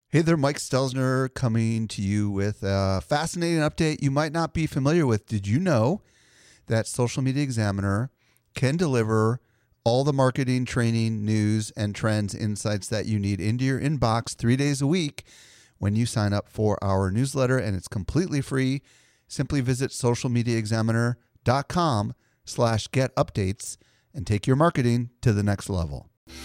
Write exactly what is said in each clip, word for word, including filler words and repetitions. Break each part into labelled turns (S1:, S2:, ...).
S1: Hey there, Mike Stelzner coming to you with a fascinating update you might not be familiar with. Did you know that Social Media Examiner can deliver all the marketing, training, news, and trends insights that you need into your inbox three days a week when you sign up for our newsletter, and it's completely free. Simply visit socialmediaexaminer.com slash get updates and take your marketing to the next level.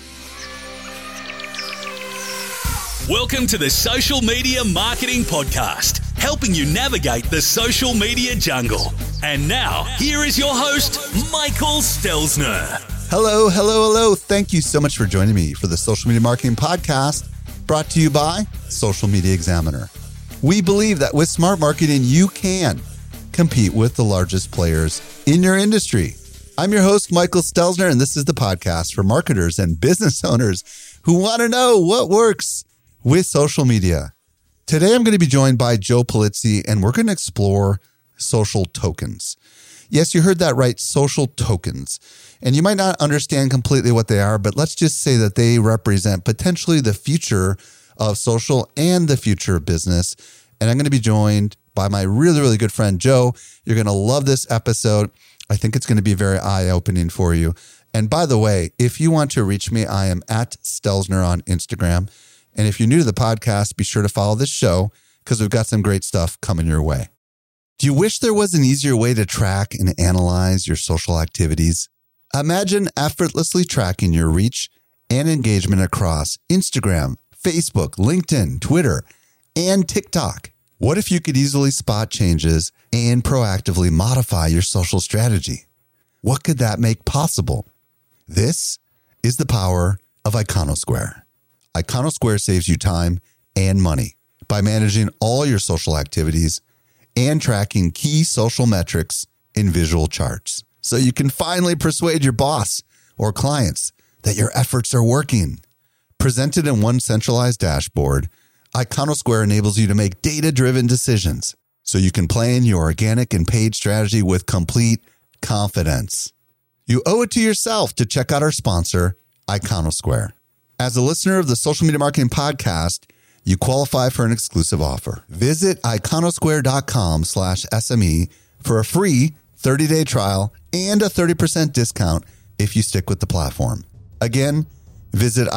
S2: Welcome to the Social Media Marketing Podcast, helping you navigate the social media jungle. And now, here is your host, Michael Stelzner.
S1: Hello, hello, hello. Thank you so much for joining me for the Social Media Marketing Podcast, brought to you by Social Media Examiner. We believe that with smart marketing, you can compete with the largest players in your industry. I'm your host, Michael Stelzner, and this is the podcast for marketers and business owners who want to know what works with social media. Today, I'm going to be joined by Joe Pulizzi, and we're going to explore social tokens. Yes, you heard that right, social tokens. And you might not understand completely what they are, but let's just say that they represent potentially the future of social and the future of business. And I'm going to be joined by my really, really good friend, Joe. You're going to love this episode. I think it's going to be very eye-opening for you. And by the way, if you want to reach me, I am at Stelzner on Instagram. And if you're new to the podcast, be sure to follow this show because we've got some great stuff coming your way. Do you wish there was an easier way to track and analyze your social activities? Imagine effortlessly tracking your reach and engagement across Instagram, Facebook, LinkedIn, Twitter, and TikTok. What if you could easily spot changes and proactively modify your social strategy? What could that make possible? This is the power of Iconosquare. Iconosquare saves you time and money by managing all your social activities and tracking key social metrics in visual charts, so you can finally persuade your boss or clients that your efforts are working. Presented in one centralized dashboard, Iconosquare enables you to make data-driven decisions so you can plan your organic and paid strategy with complete confidence. You owe it to yourself to check out our sponsor, Iconosquare. As a listener of the Social Media Marketing Podcast, you qualify for an exclusive offer. Visit iconosquare.com slash SME for a free thirty-day trial and a thirty percent discount if you stick with the platform. Again, visit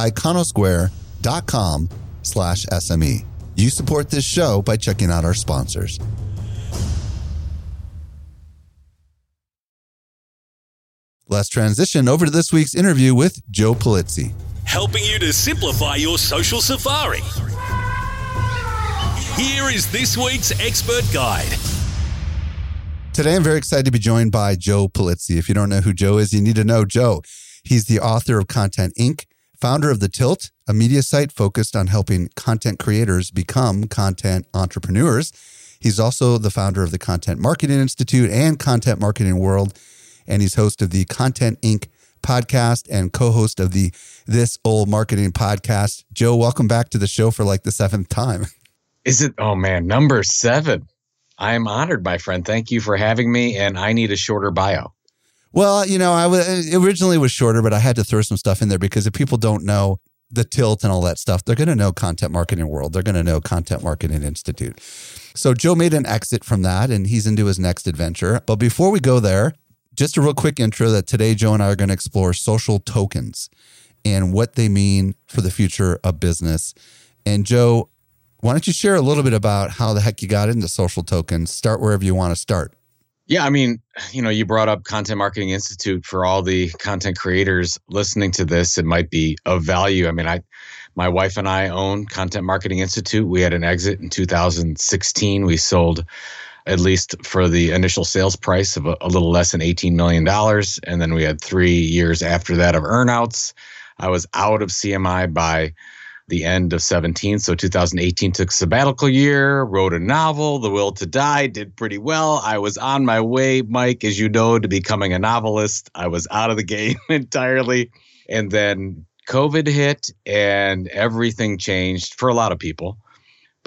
S1: iconosquare.com slash SME. You support this show by checking out our sponsors. Let's transition over to this week's interview with Joe Pulizzi,
S2: Helping you to simplify your social safari. Here is this week's expert guide.
S1: Today, I'm very excited to be joined by Joe Pulizzi. If you don't know who Joe is, you need to know Joe. He's the author of Content Incorporated, founder of The Tilt, a media site focused on helping content creators become content entrepreneurs. He's also the founder of the Content Marketing Institute and Content Marketing World, and he's host of the Content Incorporated podcast and co-host of the This Old Marketing podcast. Joe, welcome back to the show for like the seventh time.
S3: Is it? Oh man, number seven. I am honored, my friend. Thank you for having me. And I need a shorter bio.
S1: Well, you know, I was, originally was shorter, but I had to throw some stuff in there because if people don't know The Tilt and all that stuff, they're going to know Content Marketing World. They're going to know Content Marketing Institute. So Joe made an exit from that and he's into his next adventure. But before we go there, just a real quick intro that today Joe and I are going to explore social tokens and what they mean for the future of business. And Joe, why don't you share a little bit about how the heck you got into social tokens? Start wherever you want to start.
S3: Yeah, I mean, you know, you brought up Content Marketing Institute. For all the content creators listening to this, it might be of value. I mean, I, my wife and I own Content Marketing Institute. We had an exit in two thousand sixteen. We sold, at least for the initial sales price, of a, a little less than eighteen million dollars. And then we had three years after that of earnouts. I was out of C M I by the end of seventeen. So two thousand eighteen took sabbatical year, wrote a novel, The Will to Die, did pretty well. I was on my way, Mike, as you know, to becoming a novelist. I was out of the game entirely. And then COVID hit and everything changed for a lot of people.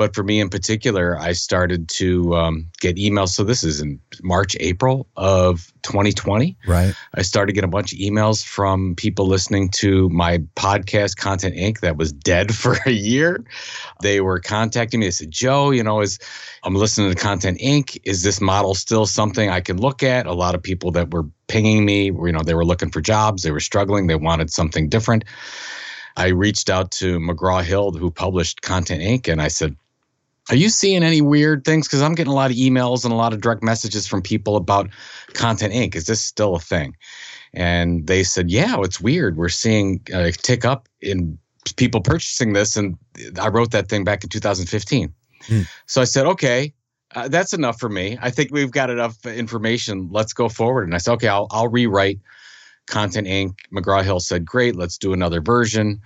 S3: But for me in particular, I started to um, get emails. So this is in March, April of twenty twenty.
S1: Right.
S3: I started getting a bunch of emails from people listening to my podcast, Content Incorporated, that was dead for a year. They were contacting me. They said, Joe, you know, is I'm listening to Content Incorporated. Is this model still something I can look at? A lot of people that were pinging me, you know, they were looking for jobs. They were struggling. They wanted something different. I reached out to McGraw-Hill, who published Content Incorporated, and I said, are you seeing any weird things? Because I'm getting a lot of emails and a lot of direct messages from people about Content Incorporated. Is this still a thing? And they said, yeah, it's weird. We're seeing a tick up in people purchasing this. And I wrote that thing back in two thousand fifteen. Hmm. So I said, okay, uh, that's enough for me. I think we've got enough information. Let's go forward. And I said, okay, I'll, I'll rewrite Content Incorporated. McGraw-Hill said, great, let's do another version.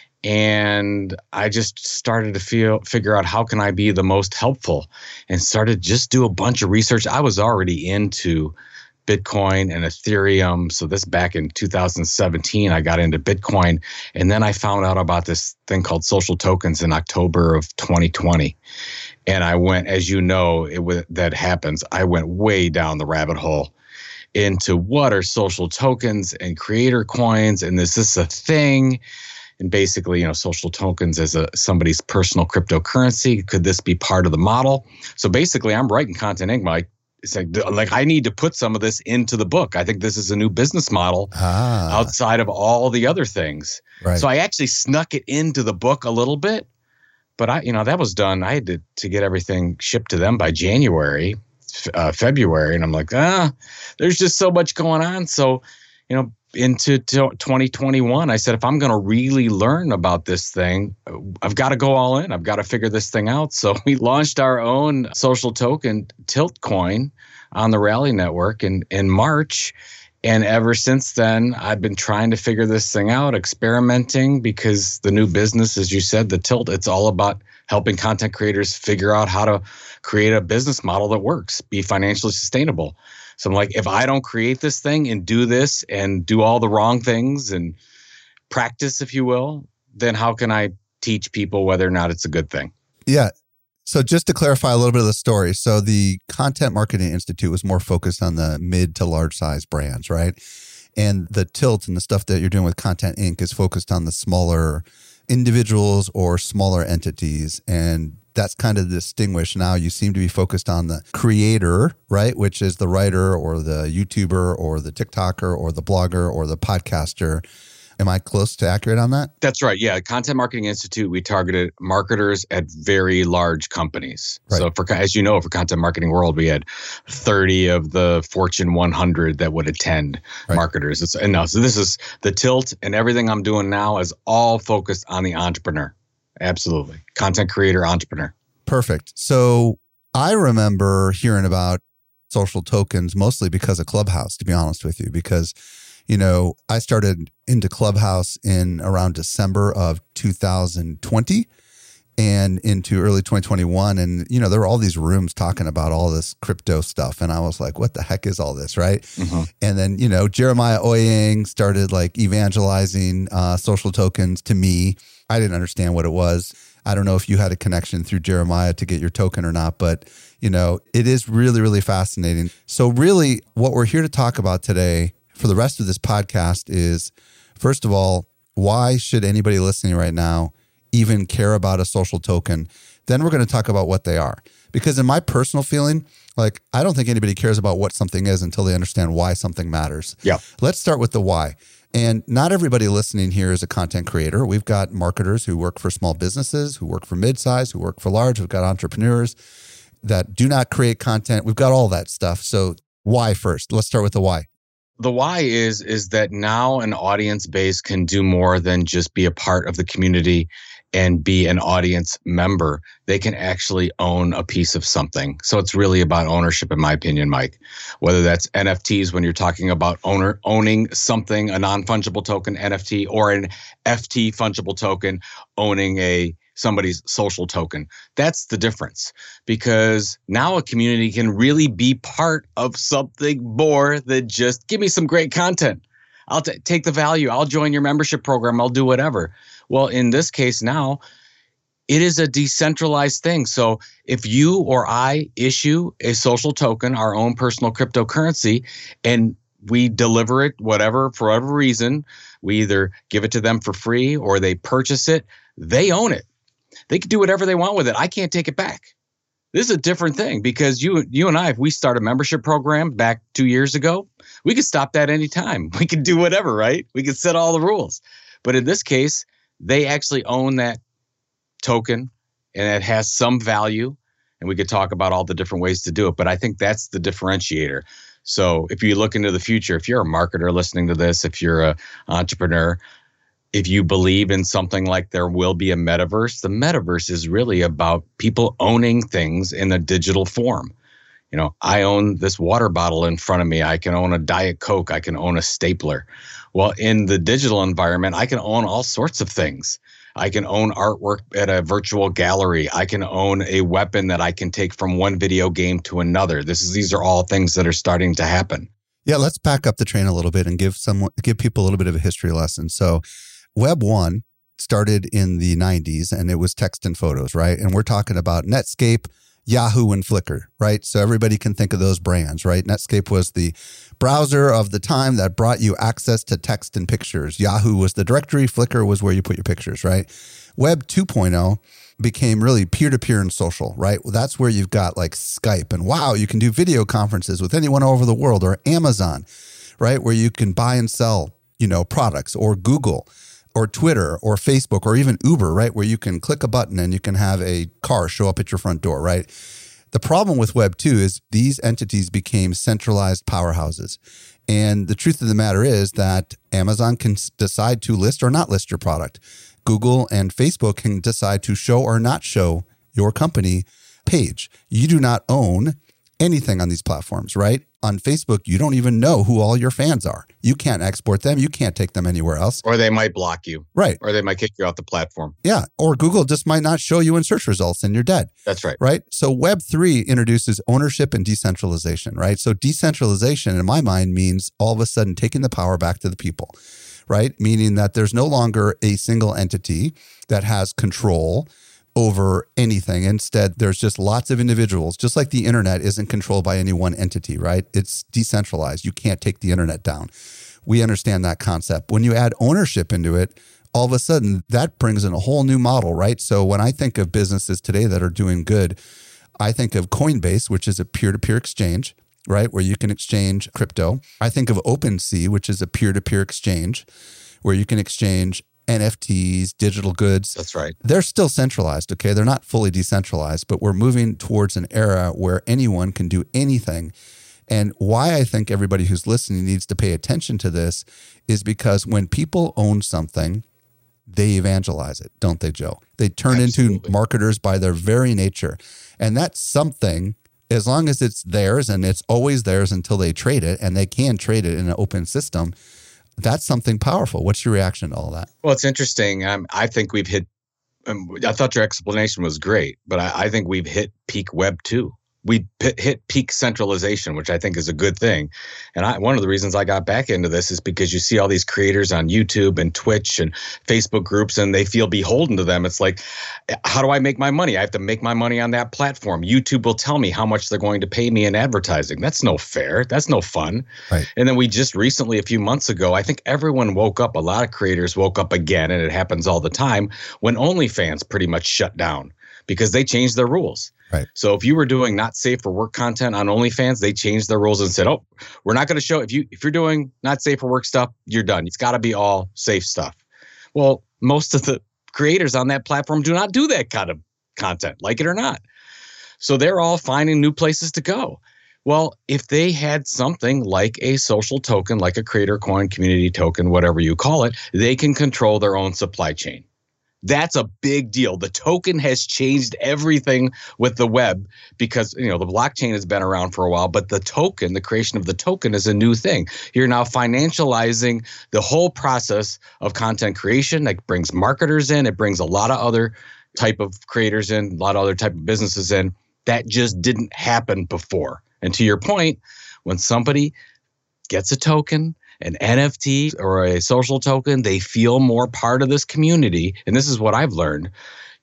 S3: And I just started to feel figure out how can I be the most helpful, and started just do a bunch of research. I was already into Bitcoin and Ethereum. So this back in two thousand seventeen, I got into Bitcoin. And then I found out about this thing called social tokens in October of twenty twenty. And I went, as you know, it w- that happens. I went way down the rabbit hole into what are social tokens and creator coins, and is this a thing? And basically, you know, social tokens as a somebody's personal cryptocurrency. Could this be part of the model? So basically, I'm writing Content Incorporated, Mike. It's like, like I need to put some of this into the book. I think this is a new business model ah. outside of all the other things. Right. So I actually snuck it into the book a little bit, but I, you know, that was done. I had to, to get everything shipped to them by January, uh, February, and I'm like, ah, there's just so much going on. So, you know. Into twenty twenty-one, I said, if I'm going to really learn about this thing, I've got to go all in. I've got to figure this thing out. So we launched our own social token, Tiltcoin, on the Rally Network in, in March. And ever since then, I've been trying to figure this thing out, experimenting, because the new business, as you said, the Tilt, it's all about helping content creators figure out how to create a business model that works, be financially sustainable. So I'm like, if I don't create this thing and do this and do all the wrong things and practice, if you will, then how can I teach people whether or not it's a good thing?
S1: Yeah. So just to clarify a little bit of the story. So the Content Marketing Institute was more focused on the mid to large size brands, right? And the Tilt and the stuff that you're doing with Content Incorporated is focused on the smaller individuals or smaller entities. And that's kind of distinguished. Now you seem to be focused on the creator, right? Which is the writer or the YouTuber or the TikToker or the blogger or the podcaster. Am I close to accurate on that?
S3: That's right. Yeah. Content Marketing Institute, we targeted marketers at very large companies. Right. So for, as you know, for Content Marketing World, we had thirty of the Fortune one hundred that would attend right. marketers. It's, and now, so this is the Tilt, and everything I'm doing now is all focused on the entrepreneur. Absolutely. Content creator, entrepreneur.
S1: Perfect. So I remember hearing about social tokens mostly because of Clubhouse, to be honest with you, because, you know, I started into Clubhouse in around December of two thousand twenty and into early twenty twenty-one. And, you know, there were all these rooms talking about all this crypto stuff. And I was like, what the heck is all this, right? Mm-hmm. And then, you know, Jeremiah Owyang started like evangelizing uh, social tokens to me. I didn't understand what it was. I don't know if you had a connection through Jeremiah to get your token or not, but, you know, it is really, really fascinating. So really what we're here to talk about today for the rest of this podcast is, first of all, why should anybody listening right now even care about a social token? Then we're going to talk about what they are. Because in my personal feeling, like, I don't think anybody cares about what something is until they understand why something matters.
S3: Yeah.
S1: Let's start with the why. And not everybody listening here is a content creator. We've got marketers who work for small businesses, who work for mid-size, who work for large. We've got entrepreneurs that do not create content. We've got all that stuff. So why first? Let's start with the why.
S3: The why is, is that now an audience base can do more than just be a part of the community and be an audience member. They can actually own a piece of something. So it's really about ownership, in my opinion, Mike. Whether that's N F Ts, when you're talking about owner owning something, a non-fungible token N F T, or an F T fungible token owning a somebody's social token. That's the difference, because now a community can really be part of something more than just give me some great content. I'll t- take the value. I'll join your membership program. I'll do whatever. Well, in this case now, it is a decentralized thing. So if you or I issue a social token, our own personal cryptocurrency, and we deliver it, whatever, for whatever reason, we either give it to them for free or they purchase it, they own it. They can do whatever they want with it. I can't take it back. This is a different thing because you you and I, if we start a membership program back two years ago, we could stop that anytime. We could do whatever, right? We could set all the rules. But in this case, they actually own that token and it has some value. And we could talk about all the different ways to do it. But I think that's the differentiator. So if you look into the future, if you're a marketer listening to this, if you're an entrepreneur, if you believe in something like there will be a metaverse, the metaverse is really about people owning things in a digital form. You know, I own this water bottle in front of me. I can own a Diet Coke. I can own a stapler. Well, in the digital environment, I can own all sorts of things. I can own artwork at a virtual gallery. I can own a weapon that I can take from one video game to another. This is these are all things that are starting to happen.
S1: Yeah, let's back up the train a little bit and give some give people a little bit of a history lesson. So Web one started in the nineties and it was text and photos, right? And we're talking about Netscape, Yahoo, and Flickr, right? So everybody can think of those brands, right? Netscape was the browser of the time that brought you access to text and pictures. Yahoo was the directory. Flickr was where you put your pictures, right? Web two point oh became really peer-to-peer and social, right? Well, that's where you've got like Skype and wow, you can do video conferences with anyone over the world, or Amazon, right? Where you can buy and sell, you know, products, or Google, or Twitter, or Facebook, or even Uber, right? Where you can click a button and you can have a car show up at your front door, right? The problem with Web two is these entities became centralized powerhouses. And the truth of the matter is that Amazon can decide to list or not list your product. Google and Facebook can decide to show or not show your company page. You do not own anything on these platforms, right? On Facebook, you don't even know who all your fans are. You can't export them. You can't take them anywhere else.
S3: Or they might block you.
S1: Right.
S3: Or they might kick you off the platform.
S1: Yeah. Or Google just might not show you in search results and you're dead.
S3: That's right.
S1: Right. So Web three introduces ownership and decentralization, right? So decentralization in my mind means all of a sudden taking the power back to the people, right? Meaning that there's no longer a single entity that has control over anything. Instead, there's just lots of individuals, just like the internet isn't controlled by any one entity, right? It's decentralized. You can't take the internet down. We understand that concept. When you add ownership into it, all of a sudden that brings in a whole new model, right? So when I think of businesses today that are doing good, I think of Coinbase, which is a peer-to-peer exchange, right? Where you can exchange crypto. I think of OpenSea, which is a peer-to-peer exchange where you can exchange N F Ts, digital goods.
S3: That's right.
S1: They're still centralized, okay? They're not fully decentralized, but we're moving towards an era where anyone can do anything. And why I think everybody who's listening needs to pay attention to this is because when people own something, they evangelize it, don't they, Joe? They turn Absolutely. into marketers by their very nature. And that's something, as long as it's theirs and it's always theirs until they trade it, and they can trade it in an open system, that's something powerful. What's your reaction to all that?
S3: Well, it's interesting. Um, I think we've hit, um, I thought your explanation was great, but I, I think we've hit peak Web two. We hit peak centralization, which I think is a good thing. And I, one of the reasons I got back into this is because you see all these creators on YouTube and Twitch and Facebook groups, and they feel beholden to them. It's like, how do I make my money? I have to make my money on that platform. YouTube will tell me how much they're going to pay me in advertising. That's no fair. That's no fun.
S1: Right.
S3: And then we just recently, a few months ago, I think everyone woke up. A lot of creators woke up again, and it happens all the time, when OnlyFans pretty much shut down because they changed their rules.
S1: Right.
S3: So if you were doing not safe for work content on OnlyFans, they changed their rules and said, "Oh, we're not going to show if you if you're doing not safe for work stuff, you're done. It's got to be all safe stuff." Well, most of the creators on that platform do not do that kind of content, like it or not. So they're all finding new places to go. Well, if they had something like a social token, like a creator coin, community token, whatever you call it, they can control their own supply chain. That's a big deal. The token has changed everything with the web because, you know, the blockchain has been around for a while, but the token, the creation of the token is a new thing. You're now financializing the whole process of content creation. That brings marketers in. It brings a lot of other type of creators in, a lot of other type of businesses in. That just didn't happen before. And to your point, when somebody gets a token, an N F T or a social token, they feel more part of this community. And this is what I've learned.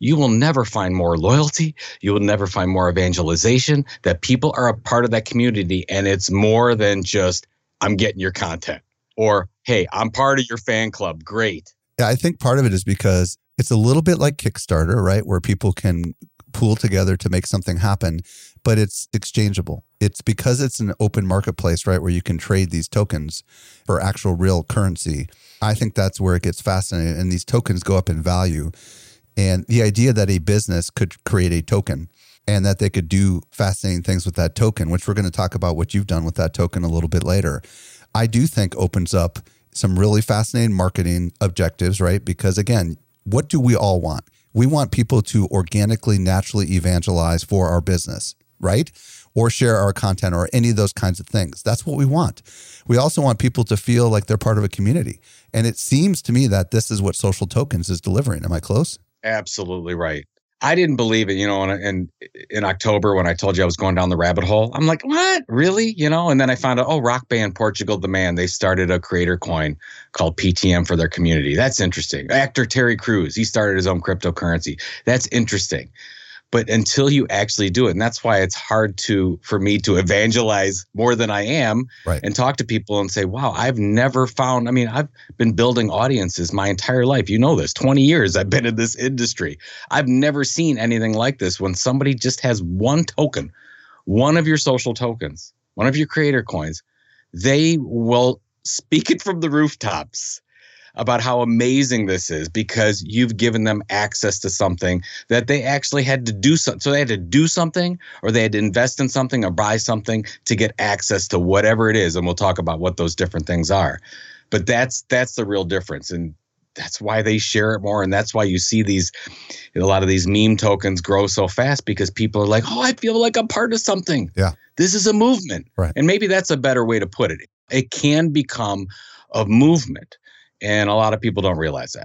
S3: you will never find more loyalty. You will never find more evangelization, that people are a part of that community. And it's more than just, I'm getting your content, or, hey, I'm part of your fan club. Great.
S1: Yeah, I think part of it is because it's a little bit like Kickstarter, right? Where people can pool together to make something happen, but it's exchangeable. It's because it's an open marketplace, right? Where you can trade these tokens for actual real currency. I think that's where it gets fascinating. And these tokens go up in value. And the idea that a business could create a token and that they could do fascinating things with that token, which we're going to talk about what you've done with that token a little bit later, I do think opens up some really fascinating marketing objectives, right? Because again, what do we all want? We want people to organically, naturally evangelize for our business, right? Or share our content or any of those kinds of things. That's what we want. We also want people to feel like they're part of a community. And it seems to me that this is what Social Tokens is delivering. Am I close?
S3: Absolutely right. I didn't believe it, you know, and in, in October when I told you I was going down the rabbit hole, I'm like, what? Really? You know, and then I found out, oh, rock band Portugal the Man, they started a creator coin called P T M for their community. That's interesting. Actor Terry Crews, he started his own cryptocurrency. That's interesting. But until you actually do it, and that's why it's hard to for me to evangelize more than I am,
S1: right,
S3: and talk to people and say, wow, I've never found, I mean, I've been building audiences my entire life. You know this, twenty years I've been in this industry. I've never seen anything like this when somebody just has one token, one of your social tokens, one of your creator coins. They will speak it from the rooftops about how amazing this is because you've given them access to something that they actually had to do. So, so they had to do something, or they had to invest in something or buy something to get access to whatever it is. And we'll talk about what those different things are. But that's that's the real difference. And that's why they share it more. And that's why you see these, a lot of these meme tokens grow so fast, because people are like, oh, I feel like I'm part of something.
S1: Yeah.
S3: This is a movement.
S1: Right.
S3: And maybe that's a better way to put it. It can become a movement. And a lot of people don't realize that.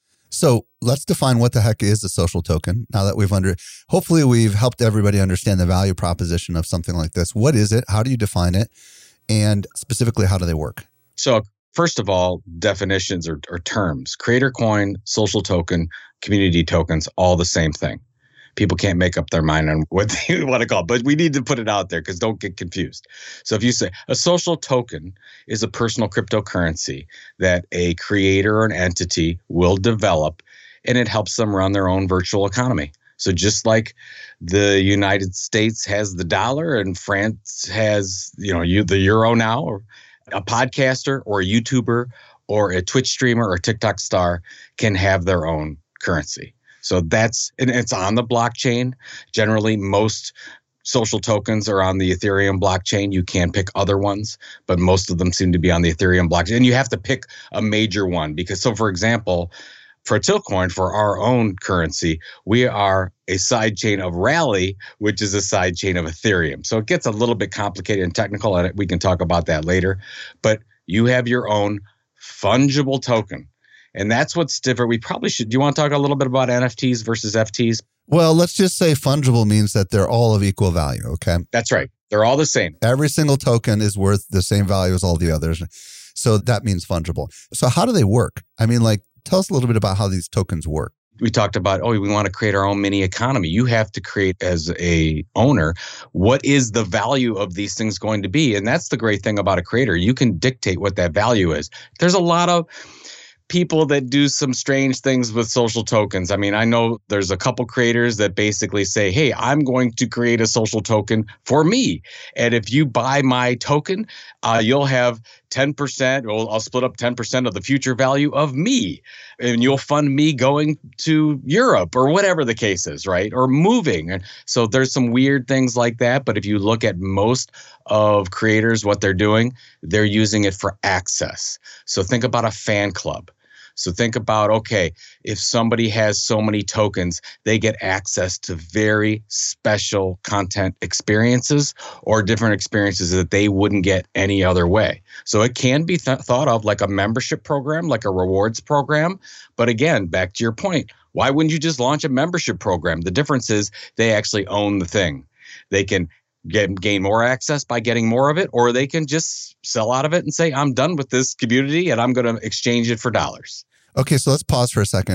S1: So let's define what the heck is a social token. Now that we've under, hopefully we've helped everybody understand the value proposition of something like this. What is it? How do you define it? And specifically, how do they work?
S3: So first of all, definitions or, or terms. Creator coin, social token, community tokens, all the same thing. People can't make up their mind on what they want to call it, but we need to put it out there because don't get confused. So if you say a social token is a personal cryptocurrency that a creator or an entity will develop, and it helps them run their own virtual economy. So just like the United States has the dollar and France has, you know, you the euro now, or a podcaster or a YouTuber or a Twitch streamer or TikTok star can have their own currency. So that's, and it's on the blockchain. Generally, most social tokens are on the Ethereum blockchain. You can pick other ones, but most of them seem to be on the Ethereum blockchain. And you have to pick a major one because, so for example, for Tiltcoin, for our own currency, we are a sidechain of Rally, which is a sidechain of Ethereum. So it gets a little bit complicated and technical, and we can talk about that later. But you have your own fungible token. And that's what's different. We probably should. Do you want to talk a little bit about N F Ts versus F Ts?
S1: Well, let's just say fungible means that they're all of equal value, okay?
S3: That's right. They're all the same.
S1: Every single token is worth the same value as all the others. So that means fungible. So how do they work? I mean, like, tell us a little bit about how these tokens work.
S3: We talked about, oh, we want to create our own mini economy. You have to create, as a owner, what is the value of these things going to be? And that's the great thing about a creator. You can dictate what that value is. There's a lot of people that do some strange things with social tokens. I mean, I know there's a couple creators that basically say, hey, I'm going to create a social token for me. And if you buy my token, uh, you'll have ten percent, or I'll split up ten percent of the future value of me. And you'll fund me going to Europe or whatever the case is, right? Or moving. And so there's some weird things like that. But if you look at most of creators, what they're doing, they're using it for access. So think about a fan club. So think about, okay, if somebody has so many tokens, they get access to very special content experiences or different experiences that they wouldn't get any other way. So it can be th- thought of like a membership program, like a rewards program. But again, back to your point, why wouldn't you just launch a membership program? The difference is they actually own the thing. They can get, gain more access by getting more of it, or they can just sell out of it and say, I'm done with this community and I'm going to exchange it for dollars.
S1: Okay, so let's pause for a second.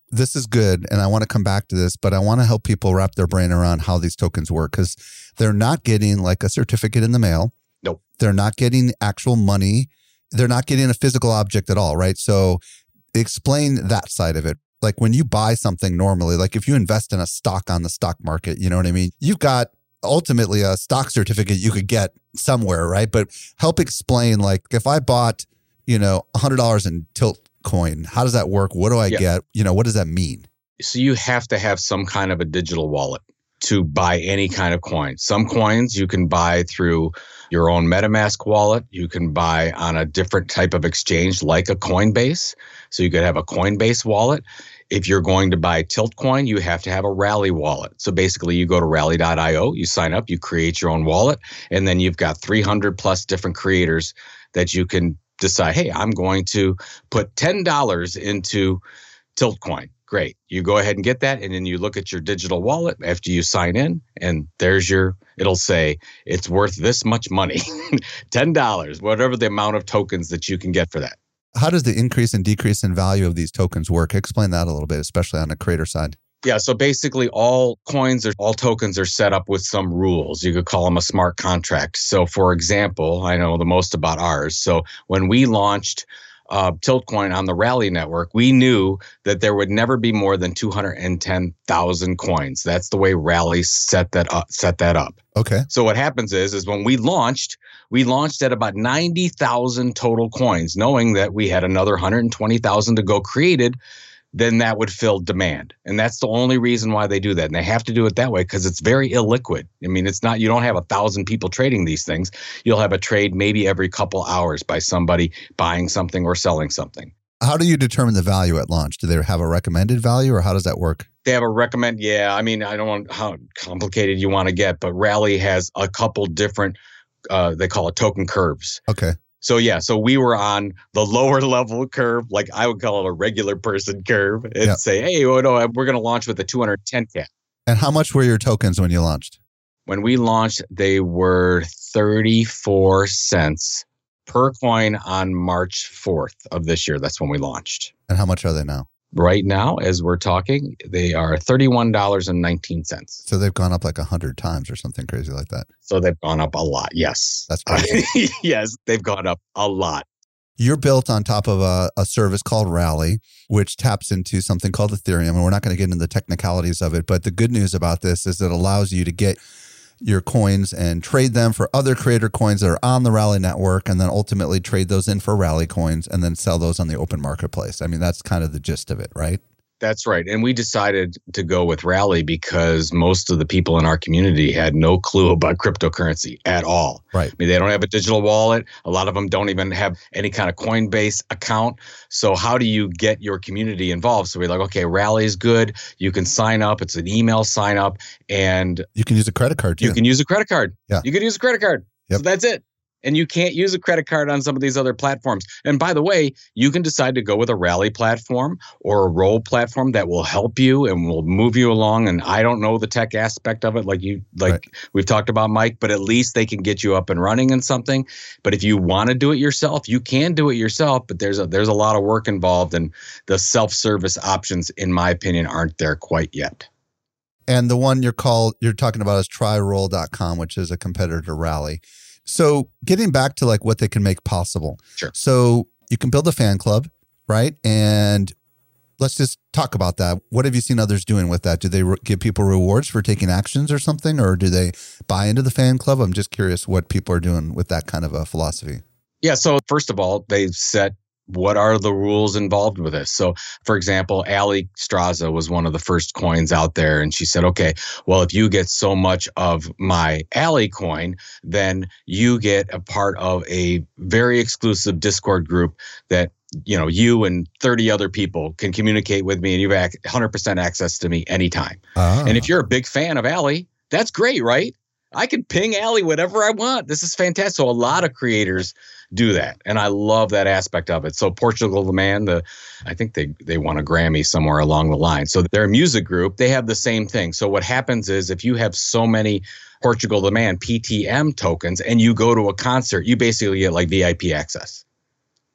S1: this is good, and I want to come back to this, but I want to help people wrap their brain around how these tokens work, because they're not getting like a certificate in the mail.
S3: Nope.
S1: They're not getting actual money. They're not getting a physical object at all, right? So explain that side of it. Like when you buy something normally, like if you invest in a stock on the stock market, you know what I mean? You've got ultimately a stock certificate you could get somewhere, right? But help explain, like if I bought, you know, one hundred dollars in Tilt coin, how does that work? What do I yeah. get? You know, what does that mean?
S3: So you have to have some kind of a digital wallet to buy any kind of coin. Some coins you can buy through your own MetaMask wallet. You can buy on a different type of exchange like a Coinbase. So you could have a Coinbase wallet. If you're going to buy Tiltcoin, you have to have a Rally wallet. So basically you go to rally dot io, you sign up, you create your own wallet, and then you've got three hundred plus different creators that you can decide, hey, I'm going to put ten dollars into Tiltcoin. Great. You go ahead and get that. And then you look at your digital wallet after you sign in, and there's your, it'll say it's worth this much money, ten dollars, whatever the amount of tokens that you can get for that.
S1: How does the increase and decrease in value of these tokens work? Explain that a little bit, especially on the creator side.
S3: Yeah, so basically all coins or all tokens are set up with some rules. You could call them a smart contract. So for example, I know the most about ours. So when we launched uh, Tiltcoin on the Rally network, we knew that there would never be more than two hundred ten thousand coins. That's the way Rally set that up. Set that up.
S1: Okay.
S3: So what happens is, is when we launched, we launched at about ninety thousand total coins, knowing that we had another one hundred twenty thousand to go created. Then that would fill demand. And that's the only reason why they do that. And they have to do it that way because it's very illiquid. I mean, it's not, you don't have a thousand people trading these things. You'll have a trade maybe every couple hours by somebody buying something or selling something.
S1: How do you determine the value at launch? Do they have a recommended value, or how does that work?
S3: They have a recommend. Yeah. I mean, I don't want how complicated you want to get, but Rally has a couple different, uh, they call it token curves.
S1: Okay.
S3: So yeah, so we were on the lower level curve, like I would call it a regular person curve, and
S1: yeah.
S3: say, hey, oh, no, we're going to launch with a two hundred ten cap.
S1: And how much were your tokens when you launched?
S3: When we launched, they were thirty-four cents per coin on March fourth of this year. That's when we launched.
S1: And how much are they now?
S3: Right now, as we're talking, they are thirty-one dollars and nineteen cents.
S1: So they've gone up like one hundred times or something crazy like that.
S3: So they've gone up a lot, yes.
S1: That's crazy.
S3: Yes, they've gone up a lot.
S1: You're built on top of a, a service called Rally, which taps into something called Ethereum. And we're not going to get into the technicalities of it. But the good news about this is it allows you to get your coins and trade them for other creator coins that are on the Rally network, and then ultimately trade those in for Rally coins and then sell those on the open marketplace. I mean, that's kind of the gist of it, right?
S3: That's right. And we decided to go with Rally because most of the people in our community had no clue about cryptocurrency at all.
S1: Right.
S3: I mean, they don't have a digital wallet. A lot of them don't even have any kind of Coinbase account. So how do you get your community involved? So we're like, okay, Rally is good. You can sign up. It's an email sign up. And
S1: you can use a credit card too.
S3: You can use a credit card.
S1: Yeah.
S3: You can use a credit card.
S1: Yep.
S3: So that's it. And you can't use a credit card on some of these other platforms. And by the way, you can decide to go with a Rally platform or a Roll platform that will help you and will move you along. And I don't know the tech aspect of it like you like right. we've talked about, Mike, but at least they can get you up and running in something. But if you want to do it yourself, you can do it yourself. But there's a there's a lot of work involved, and the self-service options, in my opinion, aren't there quite yet.
S1: And the one you're called you're talking about is try roll dot com, which is a competitor to Rally. So getting back to like what they can make possible.
S3: Sure.
S1: So you can build a fan club, right? And let's just talk about that. What have you seen others doing with that? Do they re- give people rewards for taking actions or something? Or do they buy into the fan club? I'm just curious what people are doing with that kind of a philosophy.
S3: Yeah. So first of all, they've set what are the rules involved with this? So, for example, Ali Straza was one of the first coins out there, and she said, okay, well, if you get so much of my Ali coin, then you get a part of a very exclusive Discord group that, you know, you and thirty other people can communicate with me, and you have one hundred percent access to me anytime. Ah. And if you're a big fan of Ali, that's great, right? I can ping Ali whatever I want. This is fantastic. So a lot of creators do that, and I love that aspect of it. So Portugal the Man, the I think they they won a Grammy somewhere along the line. So their music group, they have the same thing. So what happens is if you have so many Portugal the Man P T M tokens and you go to a concert, you basically get like V I P access.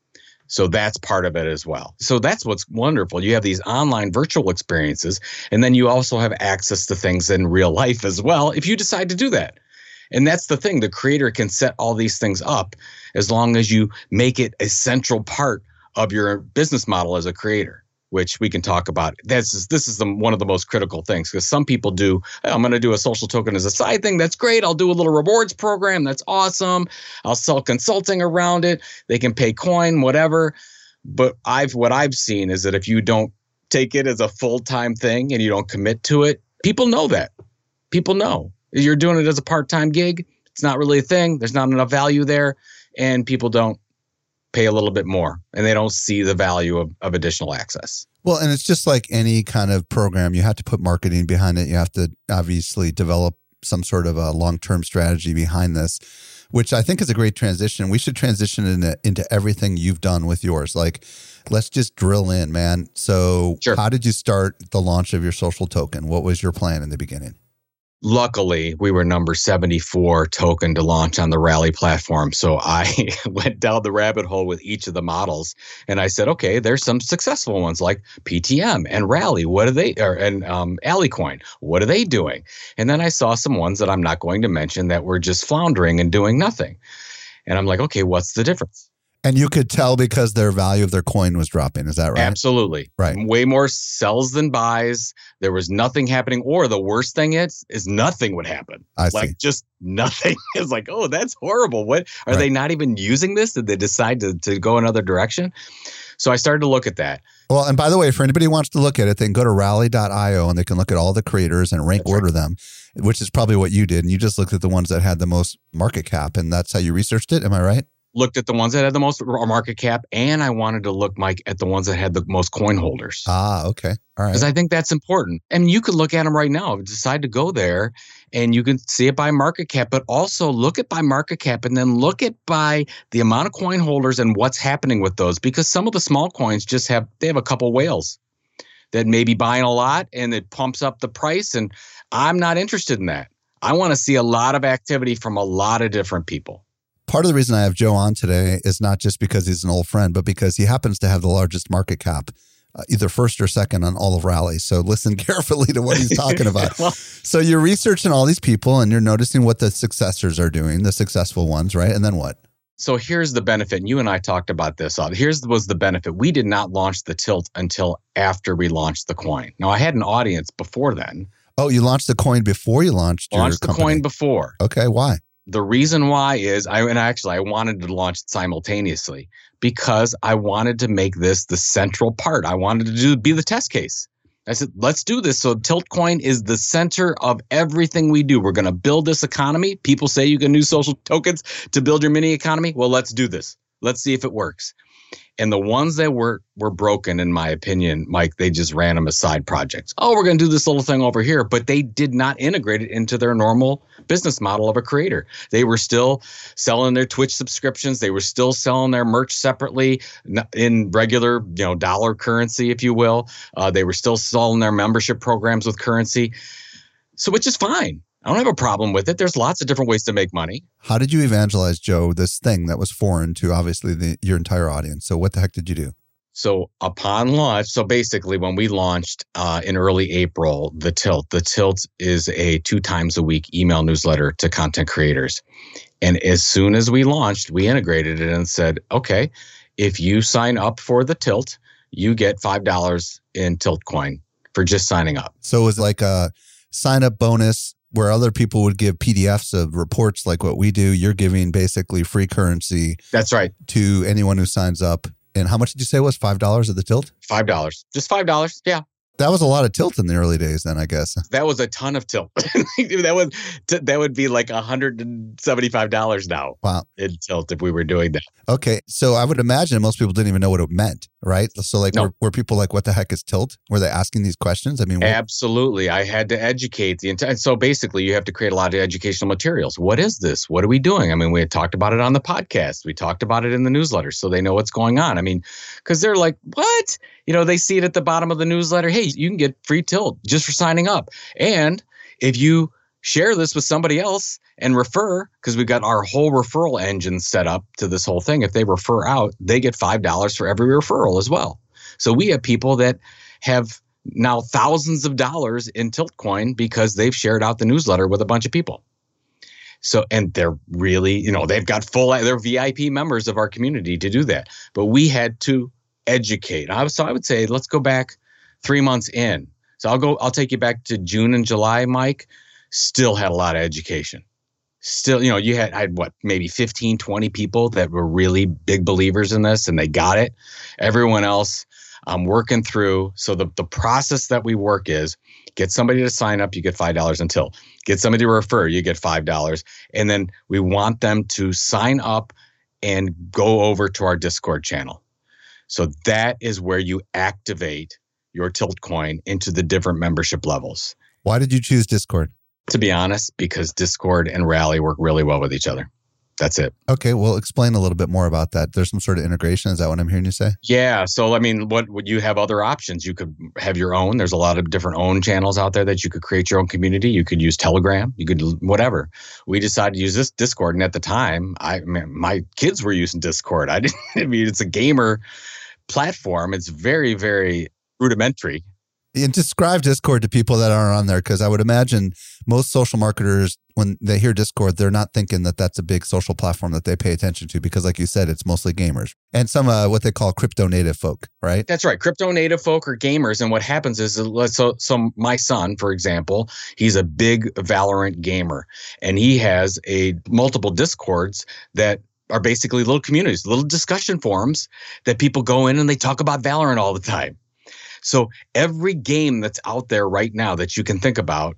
S3: So that's part of it as well. So that's what's wonderful. You have these online virtual experiences, and then you also have access to things in real life as well if you decide to do that. And that's the thing. The creator can set all these things up as long as you make it a central part of your business model as a creator, which we can talk about. This is, this is the, one of the most critical things, because some people do, hey, I'm going to do a social token as a side thing. That's great. I'll do a little rewards program. That's awesome. I'll sell consulting around it. They can pay coin, whatever. But I've what I've seen is that if you don't take it as a full-time thing and you don't commit to it, people know that. People know. You're doing it as a part-time gig. It's not really a thing. There's not enough value there. And people don't pay a little bit more, and they don't see the value of, of additional access.
S1: Well, and it's just like any kind of program. You have to put marketing behind it. You have to obviously develop some sort of a long-term strategy behind this, which I think is a great transition. We should transition into, into everything you've done with yours. Like, let's just drill in, man. So
S3: Sure.
S1: How did you start the launch of your social token? What was your plan in the beginning?
S3: Luckily, we were number seventy-four token to launch on the Rally platform. So I went down the rabbit hole with each of the models, and I said, okay, there's some successful ones like P T M and Rally. What are they, or, and um, Alicoin, what are they doing? And then I saw some ones that I'm not going to mention that were just floundering and doing nothing. And I'm like, okay, what's the difference?
S1: And you could tell because their value of their coin was dropping. Is that right?
S3: Absolutely.
S1: Right.
S3: Way more sells than buys. There was nothing happening. Or the worst thing is, is nothing would happen.
S1: I
S3: like
S1: see.
S3: just nothing. It's like, oh, that's horrible. What are
S1: Right.
S3: they not even using this? Did they decide to, to go another direction? So I started to look at that.
S1: Well, and by the way, for anybody who wants to look at it, they can go to rally dot io and they can look at all the creators and rank
S3: That's
S1: order
S3: right.
S1: them, which is probably what you did. And you just looked at the ones that had the most market cap, and that's how you researched it. Am I right?
S3: Looked at the ones that had the most market cap, and I wanted to look, Mike, at the ones that had the most coin holders.
S1: Ah, okay. All right.
S3: Because I think that's important. And you could look at them right now, decide to go there, and you can see it by market cap, but also look at by market cap and then look at by the amount of coin holders and what's happening with those. Because some of the small coins just have, they have a couple whales that may be buying a lot and it pumps up the price. And I'm not interested in that. I want to see a lot of activity from a lot of different people.
S1: Part of the reason I have Joe on today is not just because he's an old friend, but because he happens to have the largest market cap, uh, either first or second on all of Rally. So listen carefully to what he's talking about.
S3: Well,
S1: So you're researching all these people and you're noticing what the successors are doing, the successful ones, right? And then what?
S3: So here's the benefit. And you and I talked about this. Here's was the benefit. We did not launch the Tilt until after we launched the coin. Now, I had an audience before then.
S1: Oh, you launched the coin before you launched your
S3: Launched the
S1: company.
S3: coin before.
S1: Okay, why?
S3: The reason why is, I and actually I wanted to launch it simultaneously because I wanted to make this the central part. I wanted to do be the test case. I said, let's do this. So Tiltcoin is the center of everything we do. We're going to build this economy. People say you can use social tokens to build your mini economy. Well, let's do this. Let's see if it works. And the ones that were were broken, in my opinion, Mike, they just ran them as side projects. Oh, we're going to do this little thing over here. But they did not integrate it into their normal business model of a creator. They were still selling their Twitch subscriptions. They were still selling their merch separately in regular, you know, dollar currency, if you will. Uh, they were still selling their membership programs with currency. So which is fine. I don't have a problem with it. There's lots of different ways to make money.
S1: How did you evangelize, Joe, this thing that was foreign to obviously the, your entire audience? So what the heck did you do?
S3: So upon launch, so basically when we launched uh, in early April, the Tilt, the Tilt is a two times a week email newsletter to content creators. And as soon as we launched, we integrated it and said, okay, if you sign up for the Tilt, you get five dollars in Tilt coin for just signing up.
S1: So it was like a sign up bonus where other people would give P D Fs of reports like what we do. You're giving basically free currency
S3: That's right.
S1: to anyone who signs up. And how much did you say was five dollars at the Tilt?
S3: five dollars. Just five dollars. Yeah.
S1: That was a lot of Tilt in the early days then, I guess.
S3: That was a ton of Tilt. that was that would be like one hundred seventy-five dollars now.
S1: Wow.
S3: In Tilt if we were doing that.
S1: Okay. So I would imagine most people didn't even know what it meant, right? So like,
S3: No.
S1: were, were people like, what the heck is Tilt? Were they asking these questions? I mean, what,
S3: Absolutely. I had to educate the entire. So basically, you have to create a lot of educational materials. What is this? What are we doing? I mean, we had talked about it on the podcast. We talked about it in the newsletter, so they know what's going on. I mean, because they're like, what? You know, they see it at the bottom of the newsletter. Hey, you can get free Tilt just for signing up. And if you share this with somebody else and refer, because we got our whole referral engine set up to this whole thing. If they refer out, they get five dollars for every referral as well. So we have people that have now thousands of dollars in Tiltcoin because they've shared out the newsletter with a bunch of people. So, and they're really, you know, they've got full, they're V I P members of our community to do that. But we had to educate. I was, so I would say, let's go back three months in. So I'll go, I'll take you back to June and July, Mike. Still had a lot of education. Still, you know, you had, I had what, maybe fifteen, twenty people that were really big believers in this and they got it. Everyone else, I'm working through. So the, the process that we work is get somebody to sign up, you get five dollars until. Get somebody to refer, you get five dollars. And then we want them to sign up and go over to our Discord channel. So that is where you activate your Tiltcoin into the different membership levels.
S1: Why did you choose Discord?
S3: To be honest, because Discord and Rally work really well with each other. That's it.
S1: Okay, well, explain a little bit more about that. There's some sort of integration. Is that what I'm hearing you say?
S3: Yeah. So, I mean, what would you have other options? You could have your own. There's a lot of different own channels out there that you could create your own community. You could use Telegram. You could whatever. We decided to use this Discord, and at the time, I man, my kids were using Discord. I didn't. I mean, it's a gamer platform. It's very, very rudimentary.
S1: And describe Discord to people that aren't on there, because I would imagine most social marketers, when they hear Discord, they're not thinking that that's a big social platform that they pay attention to, because like you said, it's mostly gamers and some uh, what they call crypto native folk, right?
S3: That's right. Crypto native folk are gamers. And what happens is, so, so my son, for example, he's a big Valorant gamer, and he has a multiple Discords that are basically little communities, little discussion forums that people go in and they talk about Valorant all the time. So every game that's out there right now that you can think about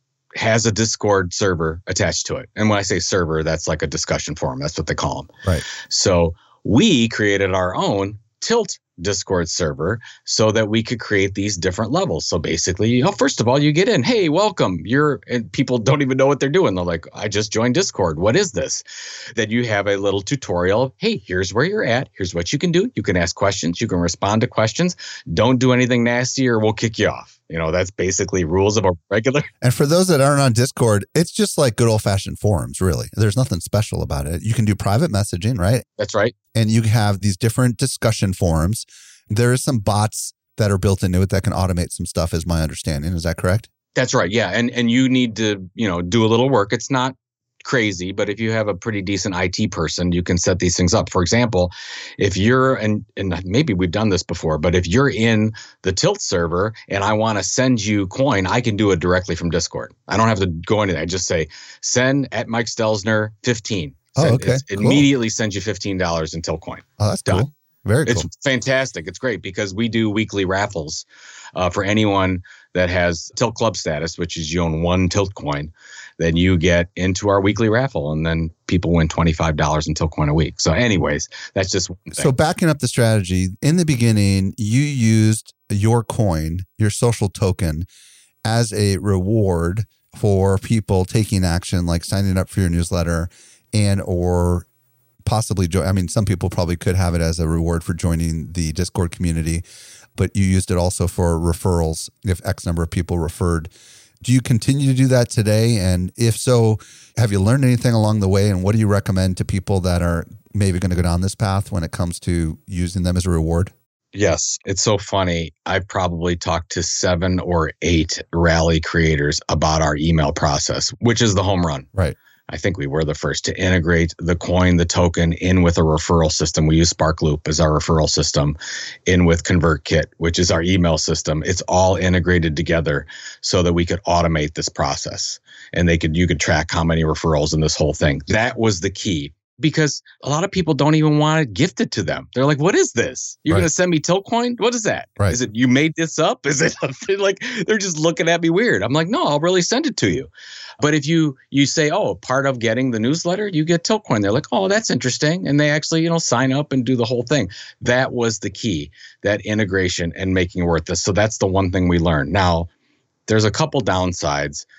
S3: has a Discord server attached to it. And when I say server, that's like a discussion forum. That's what they call them.
S1: Right.
S3: So we created our own Tilt Discord server so that we could create these different levels. So basically, you know, first of all, you get in, hey, welcome. You're, and people don't even know what they're doing. They're like, I just joined Discord. What is this? Then you have a little tutorial. Hey, here's where you're at. Here's what you can do. You can ask questions. You can respond to questions. Don't do anything nasty or we'll kick you off. You know, that's basically rules of a regular.
S1: And for those that aren't on Discord, it's just like good old fashioned forums, really. There's nothing special about it. You can do private messaging, right?
S3: That's right.
S1: And you have these different discussion forums. There are some bots that are built into it that can automate some stuff, is my understanding. Is that correct?
S3: That's right. Yeah. And and you need to, you know, do a little work. It's not crazy, but if you have a pretty decent I T person, you can set these things up. For example, if you're, and, and maybe we've done this before, but if you're in the Tilt server and I want to send you coin, I can do it directly from Discord. I don't have to go into that. I just say, send at Mike Stelzner fifteen.
S1: Oh,
S3: Send,
S1: okay.
S3: It
S1: cool.
S3: Immediately sends you fifteen dollars in Tilt coin.
S1: Oh, that's
S3: Done.
S1: cool. Very cool.
S3: It's fantastic. It's great because we do weekly raffles uh, for anyone that has Tilt Club status, which is you own one Tilt coin. Then you get into our weekly raffle, and then people win twenty-five dollars in Tilt coin a week. So anyways, that's just one thing.
S1: So backing up the strategy, in the beginning, you used your coin, your social token, as a reward for people taking action, like signing up for your newsletter and or possibly join. I mean, some people probably could have it as a reward for joining the Discord community, but you used it also for referrals if X number of people referred. Do you continue to do that today? And if so, have you learned anything along the way? And what do you recommend to people that are maybe going to go down this path when it comes to using them as a reward?
S3: Yes, it's so funny. I've probably talked to seven or eight Rally creators about our email process, which is the home run.
S1: Right.
S3: I think we were the first to integrate the coin, the token in with a referral system. We use SparkLoop as our referral system, in with ConvertKit, which is our email system. It's all integrated together so that we could automate this process, and they could you could track how many referrals in this whole thing. That was the key. Because a lot of people don't even want it gifted to them. They're like, what is this? You're
S1: Right.
S3: going to send me Tiltcoin? What is that?
S1: Right.
S3: Is it you made this up? Is it like they're just looking at me weird? I'm like, no, I'll really send it to you. But if you you say, oh, part of getting the newsletter, you get Tiltcoin. They're like, oh, that's interesting. And they actually, you know, sign up and do the whole thing. That was the key, that integration and making it worth this. So that's the one thing we learned. Now, there's a couple downsides.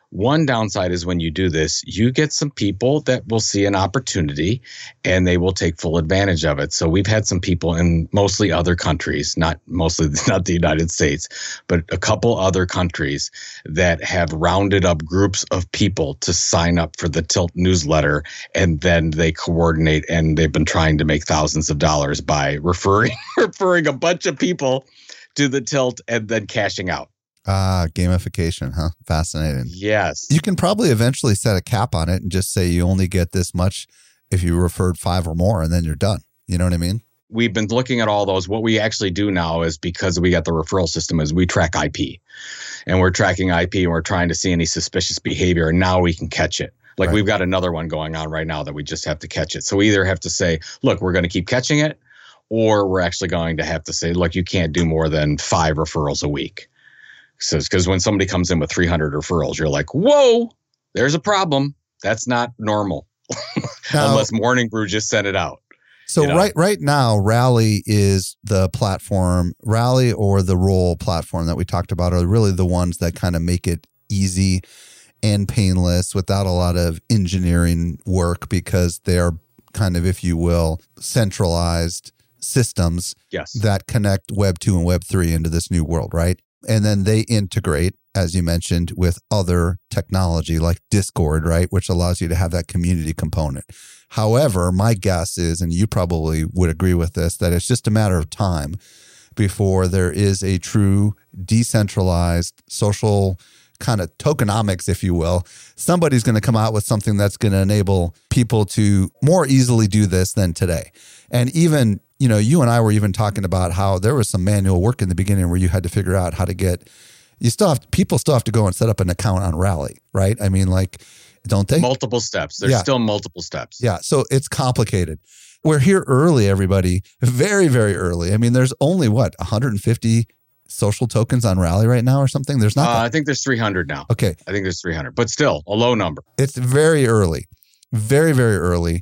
S3: One downside is when you do this, you get some people that will see an opportunity and they will take full advantage of it. So we've had some people in mostly other countries, not mostly not the United States, but a couple other countries that have rounded up groups of people to sign up for the Tilt newsletter. And then they coordinate, and they've been trying to make thousands of dollars by referring, referring a bunch of people to the Tilt and then cashing out.
S1: Ah, gamification, huh? Fascinating.
S3: Yes.
S1: You can probably eventually set a cap on it and just say you only get this much if you referred five or more, and then you're done. You know what I mean?
S3: We've been looking at all those. What we actually do now is, because we got the referral system, is we track I P. And we're tracking I P, and we're trying to see any suspicious behavior, and now we can catch it. Like, right. We've got another one going on right now that we just have to catch it. So we either have to say, look, we're going to keep catching it, or we're actually going to have to say, look, you can't do more than five referrals a week. So, because when somebody comes in with three hundred referrals, you're like, whoa, there's a problem. That's not normal. Now, unless Morning Brew just sent it out.
S1: So you know? right right now, Rally is the platform. Rally or the Roll platform that we talked about are really the ones that kind of make it easy and painless without a lot of engineering work, because they're kind of, if you will, centralized systems
S3: yes.
S1: that connect Web two and Web three into this new world, right? And then they integrate, as you mentioned, with other technology like Discord, right? Which allows you to have that community component. However, my guess is, and you probably would agree with this, that it's just a matter of time before there is a true decentralized social kind of tokenomics, if you will. Somebody's going to come out with something that's going to enable people to more easily do this than today. And even, you know, you and I were even talking about how there was some manual work in the beginning where you had to figure out how to get, you still have, people still have to go and set up an account on Rally, right? I mean, like, don't they?
S3: Multiple steps. There's
S1: yeah.
S3: still multiple steps.
S1: Yeah. So it's complicated. We're here early, everybody. Very, very early. I mean, there's only what, one hundred fifty social tokens on Rally right now or something? There's not.
S3: Uh,
S1: that.
S3: I think there's three hundred now.
S1: Okay.
S3: I think there's three hundred, but still a low number.
S1: It's very early. Very, very early.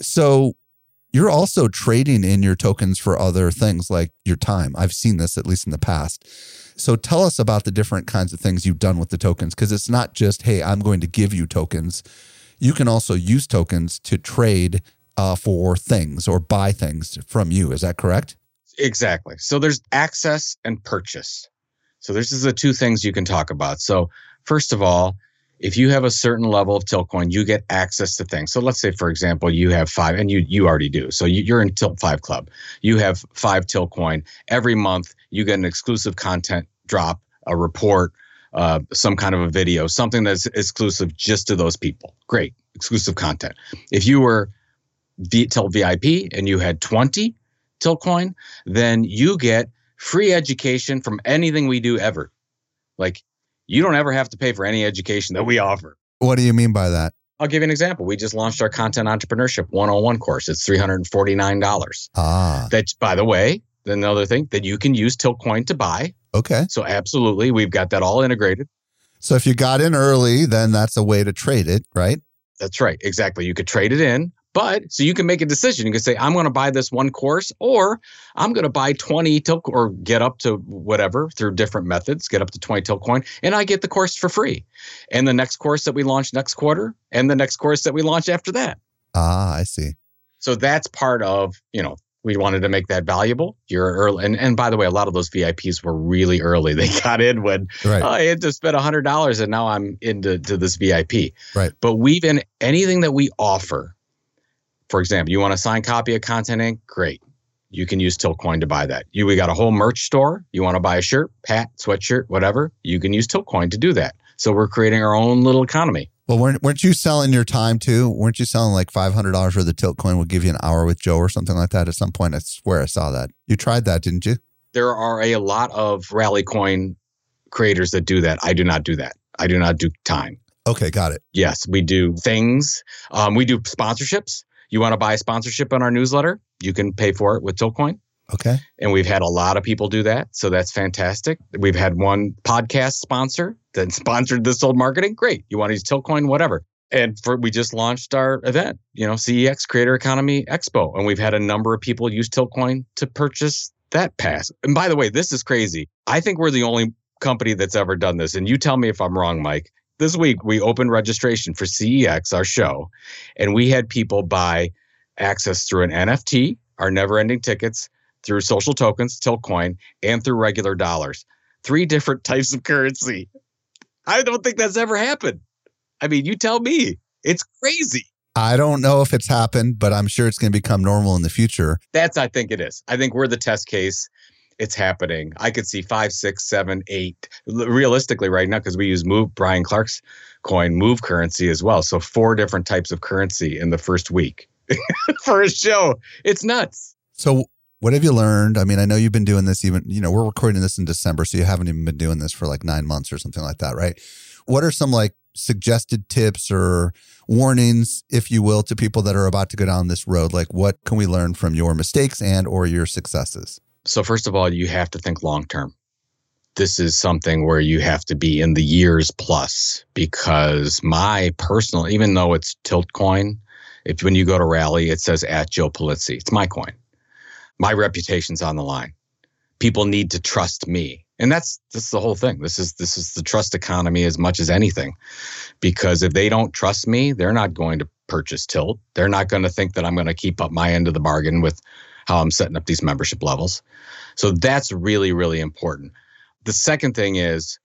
S1: So you're also trading in your tokens for other things like your time. I've seen this at least in the past. So tell us about the different kinds of things you've done with the tokens, because it's not just, hey, I'm going to give you tokens. You can also use tokens to trade uh, for things or buy things from you. Is that correct?
S3: Exactly. So there's access and purchase. So this is the two things you can talk about. So first of all, if you have a certain level of Tiltcoin, you get access to things. So let's say, for example, you have five, and you you already do. So you, you're in Tilt five Club. You have five Tiltcoin. Every month, you get an exclusive content drop, a report, uh, some kind of a video, something that's exclusive just to those people. Great, exclusive content. If you were v- Tilt V I P and you had twenty Tiltcoin, then you get free education from anything we do ever. Like, you don't ever have to pay for any education that we offer.
S1: What do you mean by that?
S3: I'll give you an example. We just launched our Content Entrepreneurship one oh one course. It's three hundred forty-nine dollars.
S1: Ah.
S3: That's, by the way, another thing that you can use Tiltcoin to buy.
S1: Okay.
S3: So absolutely, we've got that all integrated.
S1: So if you got in early, then that's a way to trade it, right?
S3: That's right. Exactly. You could trade it in. But so you can make a decision. You can say, I'm going to buy this one course, or I'm going to buy twenty Tiltcoin, or get up to whatever through different methods, get up to twenty Tiltcoin, and I get the course for free. And the next course that we launch next quarter, and the next course that we launch after that.
S1: Ah, I see.
S3: So that's part of, you know, we wanted to make that valuable. You're early. And, and by the way, a lot of those V I Ps were really early. They got in when
S1: right.
S3: oh, I had to spend one hundred dollars and now I'm into to this V I P.
S1: Right.
S3: But we've in anything that we offer. For example, you want a signed copy of Content Incorporated? Great. You can use Tiltcoin to buy that. You, we got a whole merch store. You want to buy a shirt, hat, sweatshirt, whatever, you can use Tiltcoin to do that. So we're creating our own little economy.
S1: Well, weren't, weren't you selling your time too? Weren't you selling like five hundred dollars worth of Tiltcoin will give you an hour with Joe or something like that at some point? I swear I saw that. You tried that, didn't you?
S3: There are a lot of Rally Coin creators that do that. I do not do that. I do not do time.
S1: Okay, got it.
S3: Yes, we do things. Um, we do sponsorships. You want to buy a sponsorship on our newsletter? You can pay for it with Tiltcoin.
S1: Okay.
S3: And we've had a lot of people do that. So that's fantastic. We've had one podcast sponsor that sponsored This Old Marketing. Great. You want to use Tiltcoin, whatever. And for we just launched our event, you know, C E X Creator Economy Expo. And we've had a number of people use Tiltcoin to purchase that pass. And by the way, this is crazy. I think we're the only company that's ever done this. And you tell me if I'm wrong, Mike. this week we opened registration for C E X, our show, and we had people buy access through an N F T, our never-ending tickets, through social tokens, Tiltcoin, and through regular dollars. Three different types of currency. I don't think that's ever happened. I mean, you tell me. It's crazy.
S1: I don't know if it's happened, but I'm sure it's going to become normal in the future.
S3: That's, I think it is. I think we're the test case. It's happening. I could see five, six, seven, eight. Realistically right now, because we use Move, Brian Clark's coin, Move currency as well. So four different types of currency in the first week for a show. It's nuts.
S1: So what have you learned? I mean, I know you've been doing this even, you know, we're recording this in December, so you haven't even been doing this for like nine months or something like that, right? What are some like suggested tips or warnings, if you will, to people that are about to go down this road? Like, what can we learn from your mistakes and or your successes?
S3: So first of all, you have to think long term. This is something where you have to be in the years plus, because my personal, even though it's Tiltcoin, if when you go to Rally, it says at Joe Pulizzi. It's my coin. My reputation's on the line. People need to trust me. And that's this is the whole thing. This is this is the trust economy as much as anything. Because if they don't trust me, they're not going to purchase Tilt. They're not going to think that I'm going to keep up my end of the bargain with how I'm setting up these membership levels. So that's really, really important. The second thing is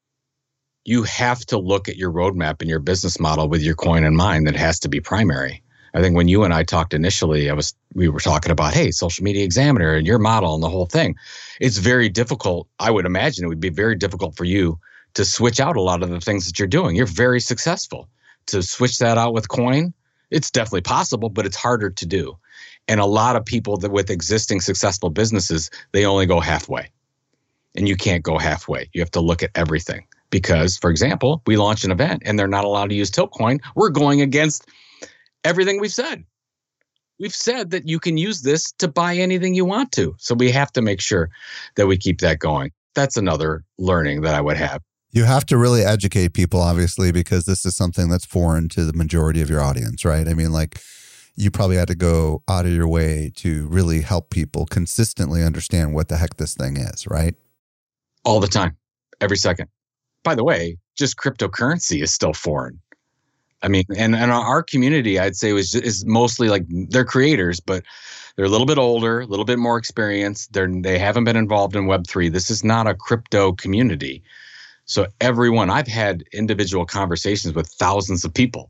S3: you have to look at your roadmap and your business model with your coin in mind. That has to be primary. I think when you and I talked initially, I was we were talking about, hey, Social Media Examiner and your model and the whole thing. It's very difficult. I would imagine it would be very difficult for you to switch out a lot of the things that you're doing. You're very successful. To switch that out with coin, it's definitely possible, but it's harder to do. And a lot of people that with existing successful businesses, they only go halfway. And you can't go halfway. You have to look at everything. Because, for example, we launch an event and they're not allowed to use Tiltcoin. We're going against everything we've said. We've said that you can use this to buy anything you want to. So we have to make sure that we keep that going. That's another learning that I would have.
S1: You have to really educate people, obviously, because this is something that's foreign to the majority of your audience, right? I mean, like, you probably had to go out of your way to really help people consistently understand what the heck this thing is, right?
S3: All the time, every second. By the way, just cryptocurrency is still foreign. I mean, and, and our community, I'd say, was is mostly like they're creators, but they're a little bit older, a little bit more experienced. They're they haven't been involved in Web three. This is not a crypto community. So everyone, I've had individual conversations with thousands of people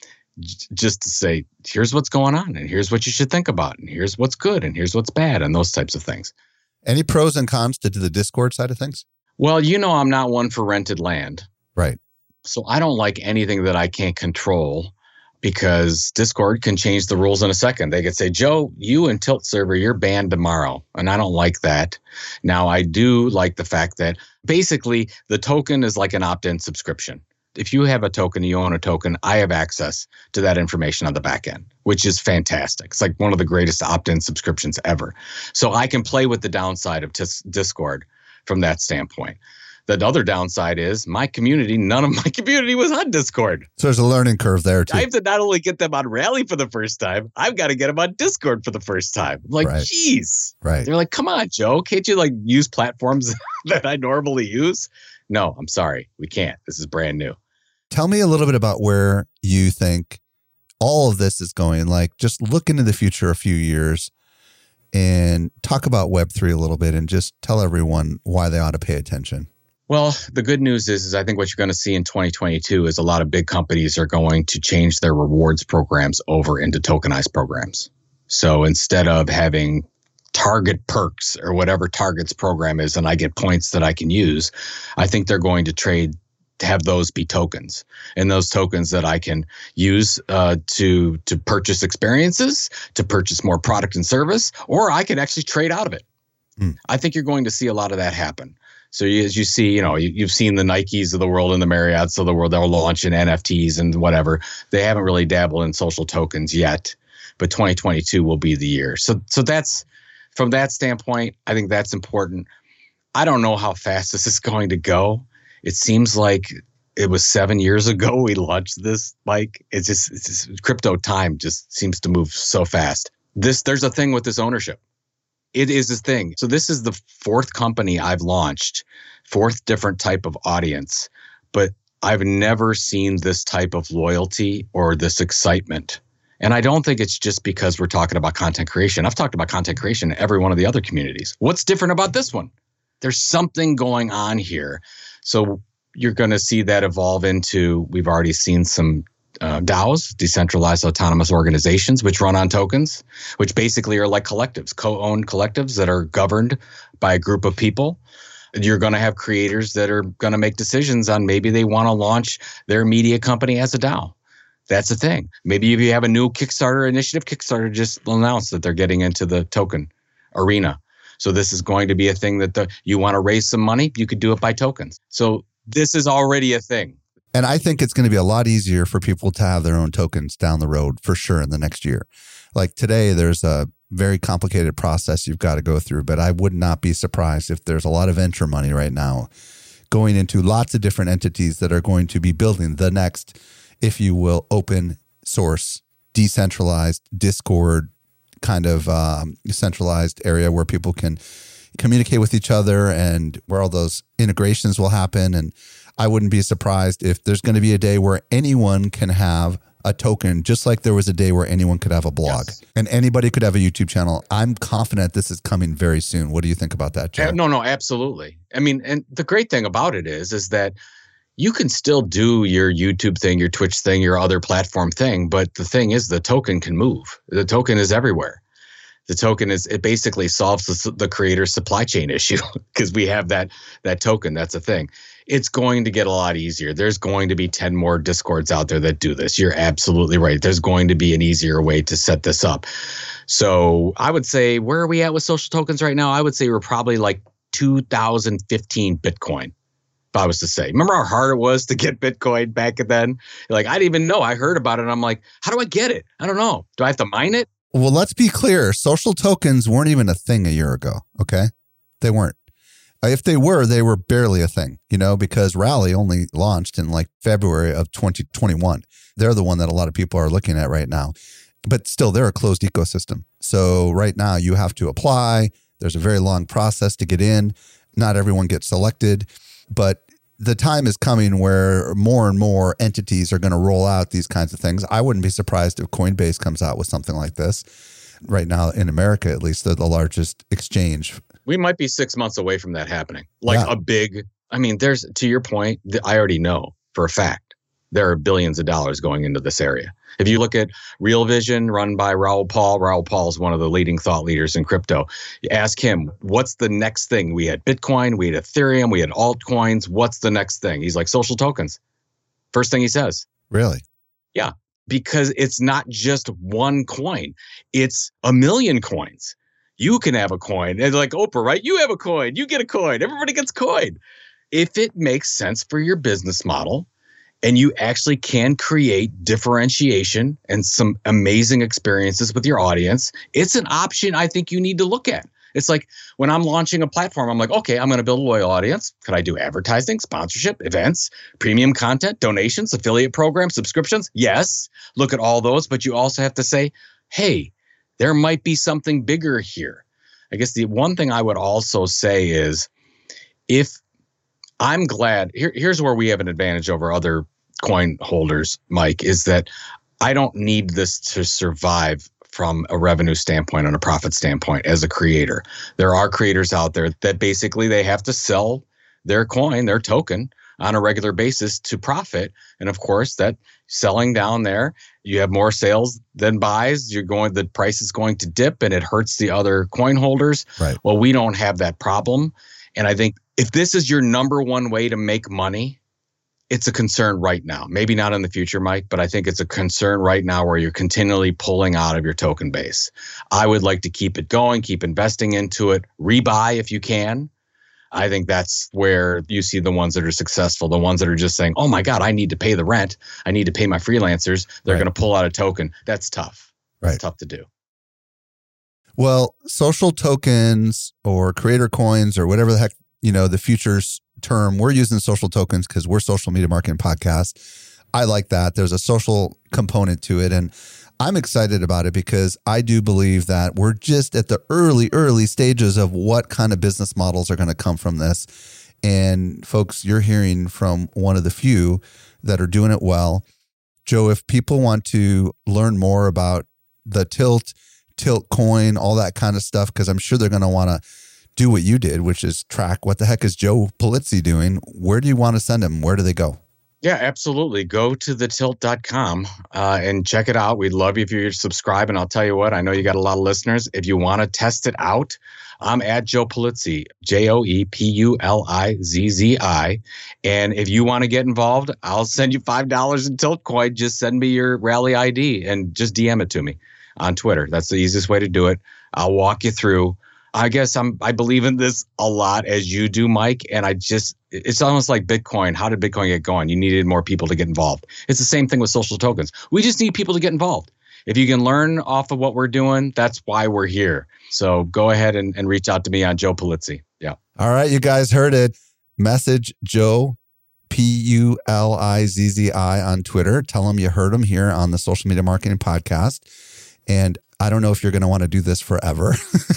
S3: j- just to say, here's what's going on, and here's what you should think about, and here's what's good, and here's what's bad, and those types of things.
S1: Any pros and cons to the Discord side of things?
S3: Well, you know, I'm not one for rented land.
S1: Right.
S3: So I don't like anything that I can't control, because Discord can change the rules in a second. They could say, Joe, you and Tilt server, you're banned tomorrow. And I don't like that. Now, I do like the fact that basically the token is like an opt-in subscription. If you have a token, you own a token, I have access to that information on the back end, which is fantastic. It's like one of the greatest opt-in subscriptions ever. So I can play with the downside of tis- Discord from that standpoint. The other downside is my community, none of my community was on Discord.
S1: So there's a learning curve there too.
S3: I have to not only get them on Rally for the first time, I've got to get them on Discord for the first time. I'm like,
S1: right.
S3: geez.
S1: Right.
S3: They're like, come on, Joe. Can't you like use platforms that I normally use? No, I'm sorry. We can't. This is brand new.
S1: Tell me a little bit about where you think all of this is going. Like, just look into the future a few years and talk about Web three a little bit and just tell everyone why they ought to pay attention.
S3: Well, the good news is, is I think what you're going to see in twenty twenty-two is a lot of big companies are going to change their rewards programs over into tokenized programs. So instead of having Target perks or whatever Target's program is, and I get points that I can use, I think they're going to trade to have those be tokens, and those tokens that I can use uh, to to purchase experiences, to purchase more product and service, or I can actually trade out of it. Mm. I think you're going to see a lot of that happen. So as you see, you know, you, you've seen the Nikes of the world and the Marriotts of the world, they'll launch in N F Ts and whatever. They haven't really dabbled in social tokens yet, but twenty twenty-two will be the year. So so that's, from that standpoint, I think that's important. I don't know how fast this is going to go. It seems like it was seven years ago we launched this, Mike. It's just, it's just crypto time just seems to move so fast. This, there's a thing with this ownership. It is a thing. So this is the fourth company I've launched, fourth different type of audience. But I've never seen this type of loyalty or this excitement. And I don't think it's just because we're talking about content creation. I've talked about content creation in every one of the other communities. What's different about this one? There's something going on here. So you're going to see that evolve into, we've already seen some uh, DAOs, decentralized autonomous organizations, which run on tokens, which basically are like collectives, co-owned collectives that are governed by a group of people. You're going to have creators that are going to make decisions on maybe they want to launch their media company as a DAO. That's the thing. Maybe if you have a new Kickstarter initiative, Kickstarter just announced that they're getting into the token arena. So this is going to be a thing that the, you want to raise some money, you could do it by tokens. So this is already a thing.
S1: And I think it's going to be a lot easier for people to have their own tokens down the road for sure in the next year. Like today, there's a very complicated process you've got to go through, but I would not be surprised if there's a lot of venture money right now going into lots of different entities that are going to be building the next, if you will, open source, decentralized Discord kind of um, centralized area where people can communicate with each other and where all those integrations will happen. And I wouldn't be surprised if there's going to be a day where anyone can have a token, just like there was a day where anyone could have a blog, yes, and anybody could have a YouTube channel. I'm confident this is coming very soon. What do you think about that, Joe?
S3: No, no, absolutely. I mean, and the great thing about it is, is that you can still do your YouTube thing, your Twitch thing, your other platform thing. But the thing is, the token can move. The token is everywhere. The token is, it basically solves the, the creator's supply chain issue because we have that, that token. That's a thing. It's going to get a lot easier. There's going to be ten more Discords out there that do this. You're absolutely right. There's going to be an easier way to set this up. So I would say, where are we at with social tokens right now? I would say we're probably like two thousand fifteen Bitcoin. If I was to say, remember how hard it was to get Bitcoin back then? Like, I didn't even know. I heard about it. And I'm like, how do I get it? I don't know. Do I have to mine it?
S1: Well, let's be clear. Social tokens weren't even a thing a year ago. Okay. They weren't. If they were, they were barely a thing, you know, because Rally only launched in like February of twenty twenty-one. They're the one that a lot of people are looking at right now. But still, they're a closed ecosystem. So right now you have to apply. There's a very long process to get in. Not everyone gets selected. But the time is coming where more and more entities are going to roll out these kinds of things. I wouldn't be surprised if Coinbase comes out with something like this. Right now, in America, at least, they're the largest exchange.
S3: We might be six months away from that happening. Like
S1: yeah.
S3: a big, I mean, there's, to your point, I already know for a fact, there are billions of dollars going into this area. If you look at Real Vision, run by Raoul Pal, Raoul Pal is one of the leading thought leaders in crypto. You ask him, what's the next thing? We had Bitcoin, we had Ethereum, we had altcoins. What's the next thing? He's like, social tokens. First thing he says.
S1: Really?
S3: Yeah, because it's not just one coin. It's a million coins. You can have a coin. And like Oprah, right? You have a coin. You get a coin. Everybody gets a coin. If it makes sense for your business model, and you actually can create differentiation and some amazing experiences with your audience, it's an option I think you need to look at. It's like when I'm launching a platform, I'm like, okay, I'm going to build a loyal audience. Could I do advertising, sponsorship, events, premium content, donations, affiliate programs, subscriptions? Yes. Look at all those. But you also have to say, hey, there might be something bigger here. I guess the one thing I would also say is if I'm glad, here, here's where we have an advantage over other coin holders, Mike, is that I don't need this to survive from a revenue standpoint and a profit standpoint as a creator. There are creators out there that basically they have to sell their coin, their token on a regular basis to profit. And of course, that selling down there, you have more sales than buys. You're going, the price is going to dip and it hurts the other coin holders.
S1: Right.
S3: Well, we don't have that problem. And I think if this is your number one way to make money, it's a concern right now. Maybe not in the future, Mike, but I think it's a concern right now where you're continually pulling out of your token base. I would like to keep it going, keep investing into it, rebuy if you can. I think that's where you see the ones that are successful, the ones that are just saying, oh my God, I need to pay the rent. I need to pay my freelancers. They're right. going to pull out a token. That's tough. That's right. tough to do.
S1: Well, social tokens or creator coins or whatever the heck, you know, the future's term, we're using social tokens because we're Social Media Marketing Podcast. I like that. There's a social component to it. And I'm excited about it because I do believe that we're just at the early, early stages of what kind of business models are going to come from this. And folks, you're hearing from one of the few that are doing it well. Joe, if people want to learn more about the Tilt, Tilt coin, all that kind of stuff, because I'm sure they're going to want to do what you did, which is track what the heck is Joe Pulizzi doing? Where do you want to send them? Where do they go?
S3: Yeah, absolutely. Go to the tilt dot com uh, and check it out. We'd love you if you subscribe. And I'll tell you what, I know you got a lot of listeners. If you want to test it out, I'm at Joe Pulizzi, J O E P U L I Z Z I. And if you want to get involved, I'll send you five dollars in Tilt Coin. Just send me your rally I D and just D M it to me on Twitter. That's the easiest way to do it. I'll walk you through. I guess I'm, I believe in this a lot as you do, Mike. And I just, it's almost like Bitcoin. How did Bitcoin get going? You needed more people to get involved. It's the same thing with social tokens. We just need people to get involved. If you can learn off of what we're doing, that's why we're here. So go ahead and, and reach out to me on Joe Pulizzi. Yeah.
S1: All right. You guys heard it. Message Joe, P U L I Z Z I on Twitter. Tell him you heard him here on the Social Media Marketing Podcast. And I don't know if you're going to want to do this forever,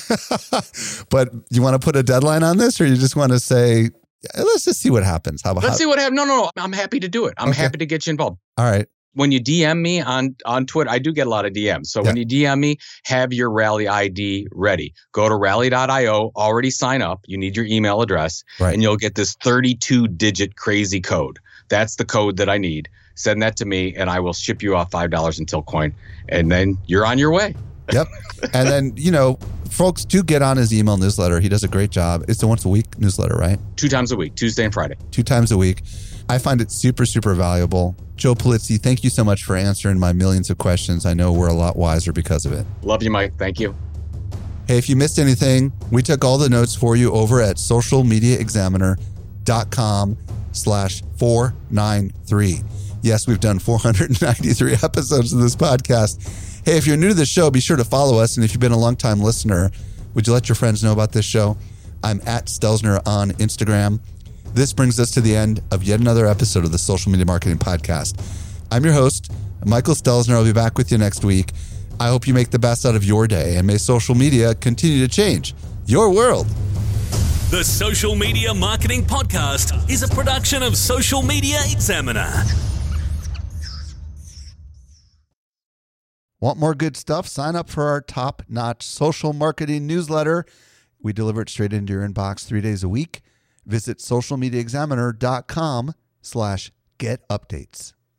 S1: but you want to put a deadline on this, or you just want to say, let's just see what happens. How about
S3: Let's see what happens. No, no, no. I'm happy to do it. I'm okay. happy to get you involved.
S1: All right.
S3: When you D M me on, on Twitter, I do get a lot of D Ms. So yeah. when you D M me, have your rally I D ready. Go to rally dot io, already sign up. You need your email address, right. and you'll get this thirty-two digit crazy code. That's the code that I need. Send that to me, and I will ship you off five dollars in Tilt Coin, and then you're on your way.
S1: Yep. And then, you know, folks do get on his email newsletter. He does a great job. It's a once a week newsletter, right?
S3: Two times a week, Tuesday and Friday.
S1: Two times a week. I find it super, super valuable. Joe Pulizzi, thank you so much for answering my millions of questions. I know we're a lot wiser because of it.
S3: Love you, Mike. Thank you.
S1: Hey, if you missed anything, we took all the notes for you over at social media examiner dot com slash four nine three. Yes, we've done four hundred ninety-three episodes of this podcast. Hey, if you're new to the show, be sure to follow us. And if you've been a longtime listener, would you let your friends know about this show? I'm at Stelzner on Instagram. This brings us to the end of yet another episode of the Social Media Marketing Podcast. I'm your host, Michael Stelzner. I'll be back with you next week. I hope you make the best out of your day, and may social media continue to change your world.
S2: The Social Media Marketing Podcast is a production of Social Media Examiner.
S1: Want more good stuff? Sign up for our top-notch social marketing newsletter. We deliver it straight into your inbox three days a week. Visit social media examiner dot com slash get updates.